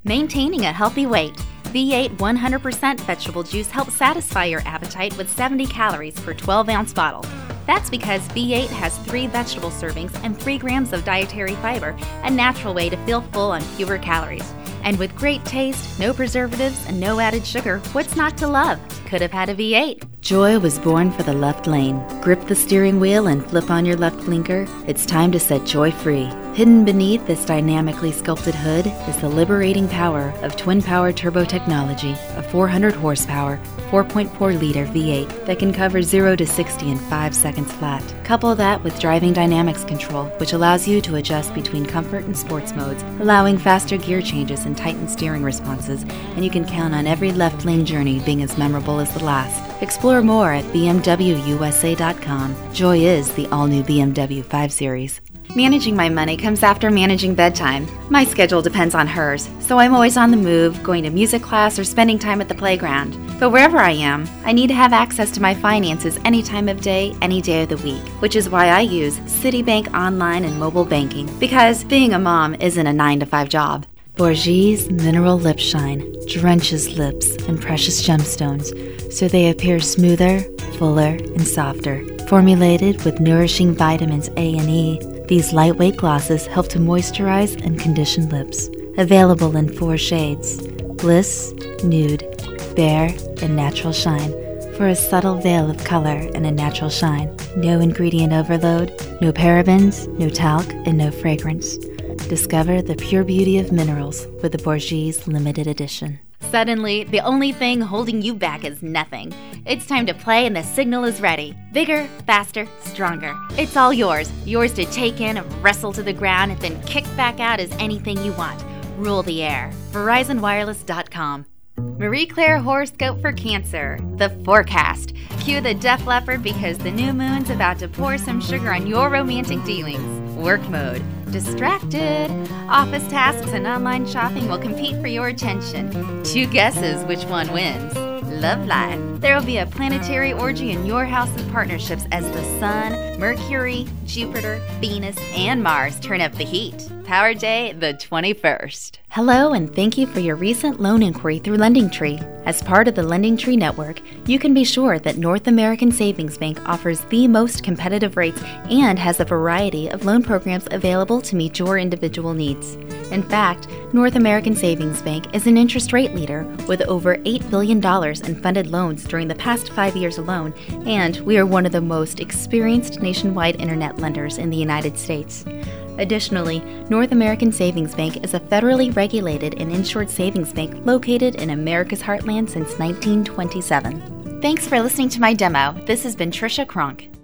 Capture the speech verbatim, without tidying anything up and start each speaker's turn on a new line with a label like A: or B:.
A: Maintaining a healthy weight. V eight one hundred percent vegetable juice helps satisfy your appetite with seventy calories per twelve ounce bottle. That's because V eight has three vegetable servings and three grams of dietary fiber, a natural way to feel full on fewer calories. And with great taste, no preservatives, and no added sugar, what's not to love? Could have had a V eight. Joy was born for the left lane. Grip the steering wheel and flip on your left blinker. It's time to set joy free. Hidden beneath this dynamically sculpted hood is the liberating power of Twin Power Turbo Technology, a four hundred horsepower, four point four liter V eight that can cover zero to sixty in five seconds flat. Couple that with Driving Dynamics Control, which allows you to adjust between comfort and sports modes, allowing faster gear changes and tightened steering responses, and you can count on every left lane journey being as memorable as the last. Explore more at B M W U S A dot com. Joy is the all-new B M W five Series. Managing my money comes after managing bedtime. My schedule depends on hers, so I'm always on the move, going to music class or spending time at the playground. But wherever I am, I need to have access to my finances any time of day, any day of the week, which is why I use Citibank online and mobile banking, because being a mom isn't a nine to five job. Bourgie's Mineral Lip Shine drenches lips in precious gemstones so they appear smoother, fuller, and softer. Formulated with nourishing vitamins A and E, these lightweight glosses help to moisturize and condition lips. Available in four shades: Bliss, Nude, Bare, and Natural Shine, for a subtle veil of color and a natural shine. No ingredient overload, no parabens, no talc, and no fragrance. Discover the pure beauty of minerals with the Bourgie's limited edition. Suddenly, the only thing holding you back is nothing. It's time to play and the signal is ready. Bigger, faster, stronger. It's all yours. Yours to take in and wrestle to the ground and then kick back out as anything you want. Rule the air. Verizon Wireless dot com. Marie Claire horoscope for Cancer. The forecast. Cue the Def Leppard because the new moon's about to pour some sugar on your romantic dealings. Work mode. Distracted. Office tasks and online shopping will compete for your attention. Two guesses which one wins. Love life. There will be a planetary orgy in your house of partnerships as the Sun, Mercury, Jupiter, Venus, and Mars turn up the heat. Power Day, the twenty-first. Hello, and thank you for your recent loan inquiry through LendingTree. As part of the LendingTree network, you can be sure that North American Savings Bank offers the most competitive rates and has a variety of loan programs available to meet your individual needs. In fact, North American Savings Bank is an interest rate leader with over eight billion dollars in funded loans during the past five years alone, and we are one of the most experienced nationwide internet lenders in the United States. Additionally, North American Savings Bank is a federally regulated and insured savings bank located in America's heartland since nineteen twenty-seven. Thanks for listening to my demo. This has been Trisha Kronk.